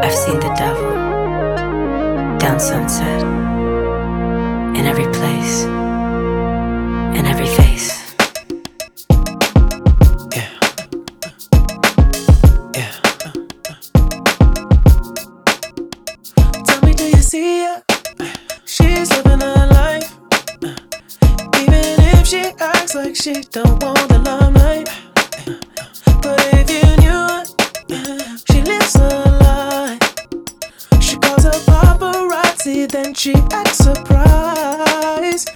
I've seen the devil down Sunset, in every place, in every face. Yeah. Yeah. Tell me, do you see her? She's living her life. Even if she acts like she don't want the limelight. But if you knew her, she lives her life. She calls her paparazzi, then she acts surprised.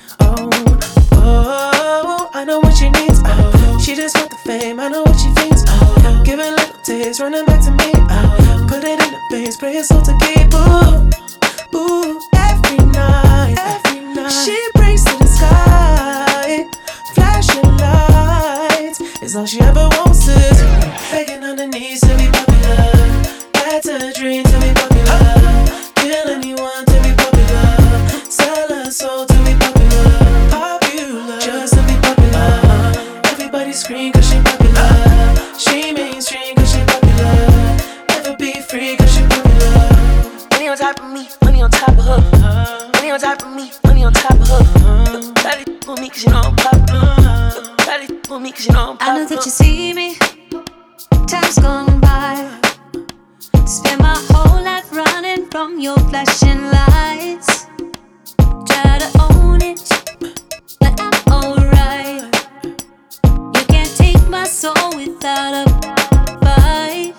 Oh, I know what she needs. She just want the fame, I know what she thinks. Giving little taste, running back to me. Put it in the veins, pray it's all to keep. Ooh, every night. She brings to the sky, flashing lights. It's all she ever wants is begging on her knees to be popular. That's a dream to be popular. Kill anyone to be popular. Sell her soul to be popular. Popular, just to be popular. Everybody scream cause she popular. She mainstream cause she popular. Never be free cause she popular. Money on top of me, money on top of her. Money on top of me, money on top of her. Try to with me cause you know I'm popular. Try to with me cause you know I'm popular. I know that you see me, time's gone by. Spend my whole life running from your flashing lights. Try to own it, but I'm alright. You can't take my soul without a fight.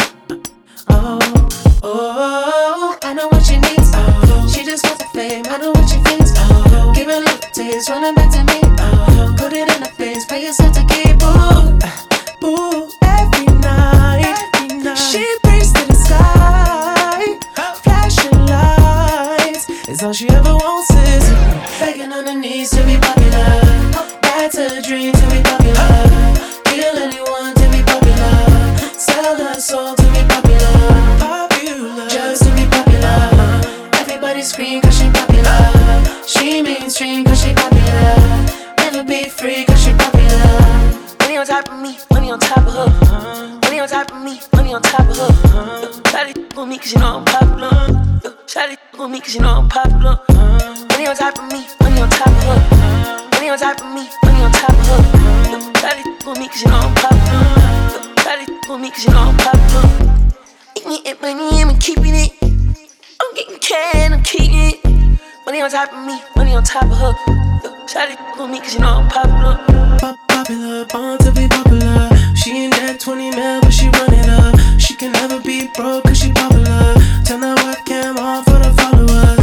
Oh, I know what she needs. She just wants the fame, I know what she thinks. Give her a little taste, running back to me. Put it in her face, pay yourself to keep. Ooh, every night. She brings to the sky, flashing lights. It's all she ever wants is begging on her knees to be popular. That's a dream to be popular. Kill anyone to be popular. Sell her soul to be popular. Popular, just to be popular. Everybody scream cause she popular. She mainstream cause she popular. Never be free cause she popular. Money on top of me, money on top of her. Money on top of me, money on top of her. Try to with me cause you know I'm popular. Try to with me cause you know I'm popular. Money on top of me, money on top of her. Money on top of me, money on top of her. Try to with me cause you know I'm popular. Try to with me cause you know I'm popular. Eating it, money, I'm keeping it. I'm getting cash, I'm keeping it. Money on top of me, money on top of her. Try to with me cause you know I'm popular. Popular, born to be popular. She ain't that 20 mil, but she run it up. She can never be broke cause she popular. Turn that webcam on for the followers.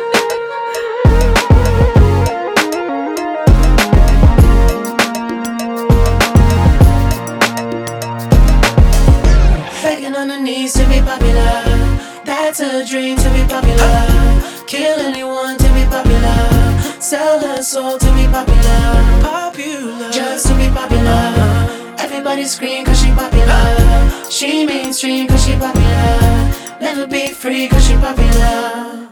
Begging on her knees to be popular. That's a dream to be popular. Kill anyone to be popular. Sell her soul to be popular. Popular, just to be popular. Everybody scream cause she popular. She mainstream cause she popular. Never be free cause she popular.